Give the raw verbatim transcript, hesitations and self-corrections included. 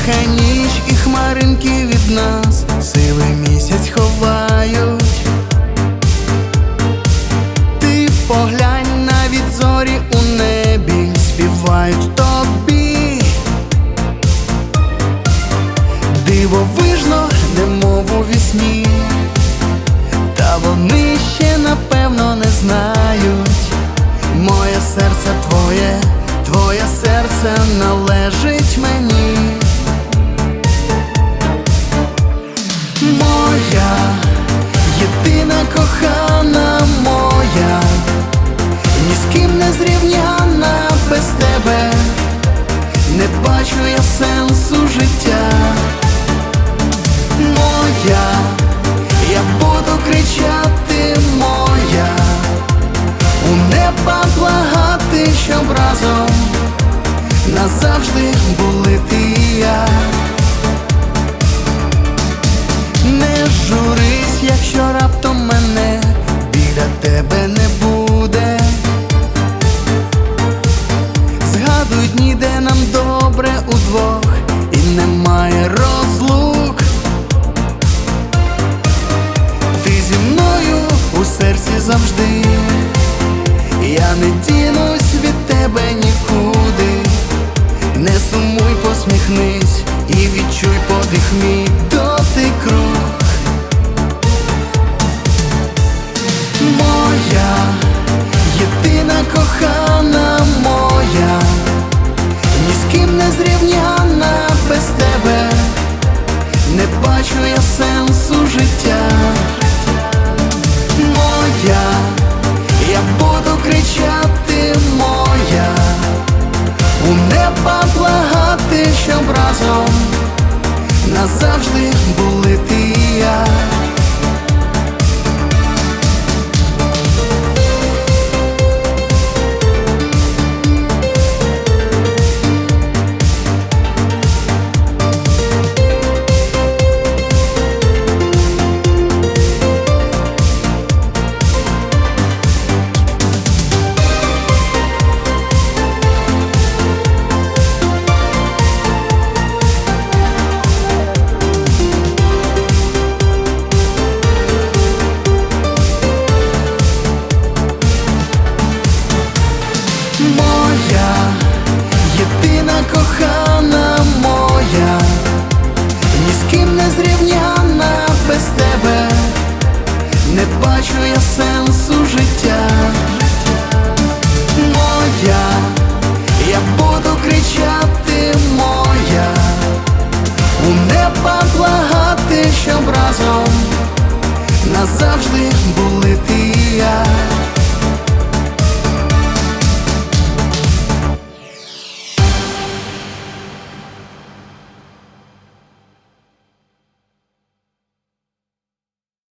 Тиха ніч і хмаринки від нас сивий місяць ховають. Ти поглянь, навіть зорі у небі співають тобі. Дивовижно, немов у вісні, та вони ще напевно не знають. Моє серце твоє, твоє серце належить мені. Моя єдина кохана моя, ні з ким не зрівняна без тебе. Не бачу я сенсу життя. Моя, я буду кричати моя, у неба благати, щоб разом назавжди були ти і я. Не журись, якщо раптом мене біля тебе не буде. Згадуй дні, де нам добре удвох і немає розлук. Ти зі мною у серці завжди, я не дінусь від тебе нікуди. Не сумуй, посміхнись і відчуй подих мій, дотик рук. Моя єдина кохана моя, ні з ким не зрівняна без тебе. Не бачу я сенсу життя. Моя, я буду кричати моя, у неба благати, щоб разом назавжди були ти і я. Моя єдина кохана моя, ні з ким не зрівняна без тебе. Не бачу я сенсу життя.